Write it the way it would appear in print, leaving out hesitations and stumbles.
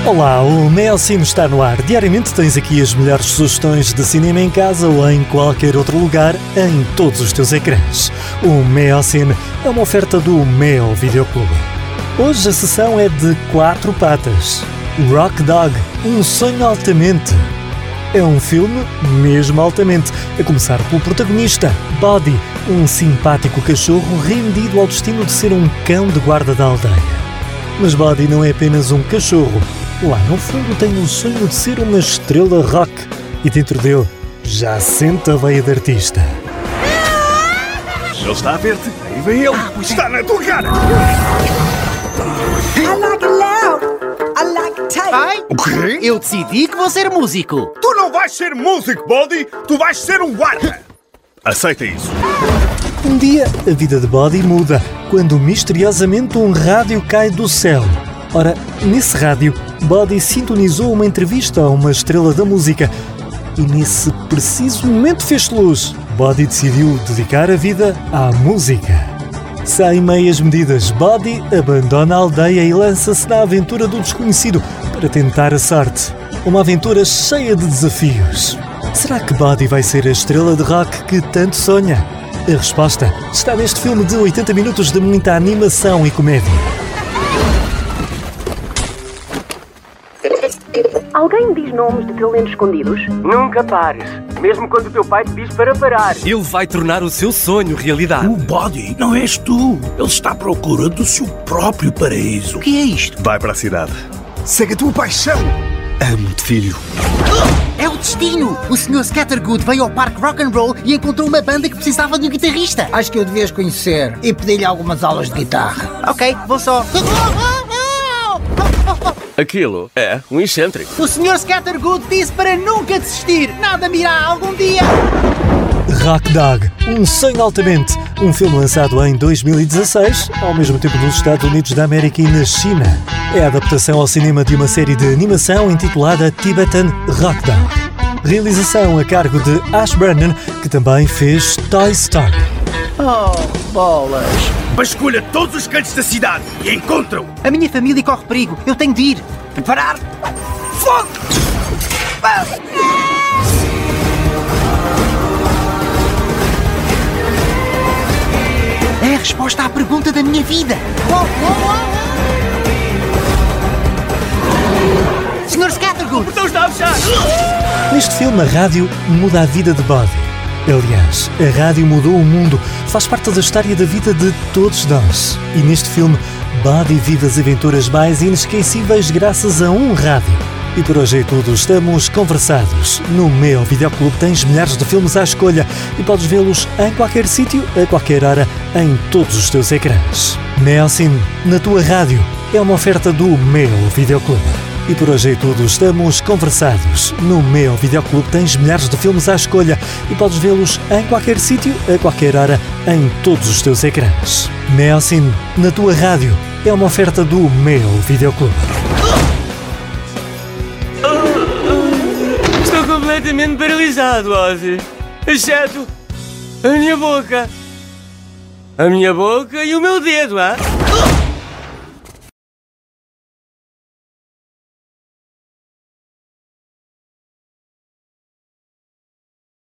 Olá, o Meocine está no ar. Diariamente tens aqui as melhores sugestões de cinema em casa ou em qualquer outro lugar, em todos os teus ecrãs. O Meocine é uma oferta do Meo Videoclube. Hoje a sessão é de 4 patas. Rock Dog, um sonho altamente. É um filme mesmo altamente, a começar pelo protagonista, Buddy, um simpático cachorro rendido ao destino de ser um cão de guarda da aldeia. Mas Buddy não é apenas um cachorro. Lá no fundo tem um sonho de ser uma estrela rock e dentro dele já sente a veia de artista. Ele está a ver-te. Aí vem ele. Está na tua cara. I like it loud. I like it tight. Ai, O quê? eu decidi que vou ser músico. Tu não vais ser músico, Buddy. Tu vais ser um guarda. Aceita isso. Um dia a vida de Buddy muda quando misteriosamente um rádio cai do céu. Ora, nesse rádio, Buddy sintonizou uma entrevista a uma estrela da música e nesse preciso momento fez luz. Buddy decidiu dedicar a vida à música. Sem meias medidas, Buddy abandona a aldeia e lança-se na aventura do desconhecido para tentar a sorte. Uma aventura cheia de desafios. Será que Buddy vai ser a estrela de rock que tanto sonha? A resposta está neste filme de 80 minutos de muita animação e comédia. Alguém diz nomes de talentos escondidos? Nunca pares, mesmo quando o teu pai te diz para parar. Ele vai tornar o seu sonho realidade. O Buddy não és tu. Ele está à procura do seu próprio paraíso. O que é isto? Vai para a cidade. Segue a tua paixão. Amo-te, filho. É o destino! O Sr. Scattergood veio ao parque rock'n'roll e encontrou uma banda que precisava de um guitarrista. Acho que o devias conhecer e pedir-lhe algumas aulas de guitarra. Ok, vou só. Aquilo é um excêntrico. O Sr. Scattergood disse para nunca desistir. Nada me irá algum dia. Rock Dog, um sonho altamente. Um filme lançado em 2016, ao mesmo tempo nos Estados Unidos da América e na China. É a adaptação ao cinema de uma série de animação intitulada Tibetan Rock Dog. Realização a cargo de Ash Brandon, que também fez Toy Story. Oh, bolas. Vasculha todos os cantos da cidade e encontra-o. A minha família corre perigo. Eu tenho de ir. Preparar. Fogo! É a resposta à pergunta da minha vida. Sr. Scattergood! Então está a fechar. Neste filme, a rádio muda a vida de Buddy. Aliás, a rádio mudou o mundo, faz parte da história da vida de todos nós. E neste filme, Buddy vive as aventuras mais inesquecíveis graças a um rádio. E por hoje é tudo, estamos conversados. No Meo Videoclube tens milhares de filmes à escolha e podes vê-los em qualquer sítio, a qualquer hora, em todos os teus ecrãs. Meocine, na tua rádio, é uma oferta do Meo Videoclube. E por hoje é tudo, estamos conversados. No Meo Videoclube tens milhares de filmes à escolha e podes vê-los em qualquer sítio, a qualquer hora, em todos os teus ecrãs. Meocine, na tua rádio, é uma oferta do Meo Videoclube. Estou completamente paralisado, Ozzy. Exceto a minha boca. A minha boca e o meu dedo, ah?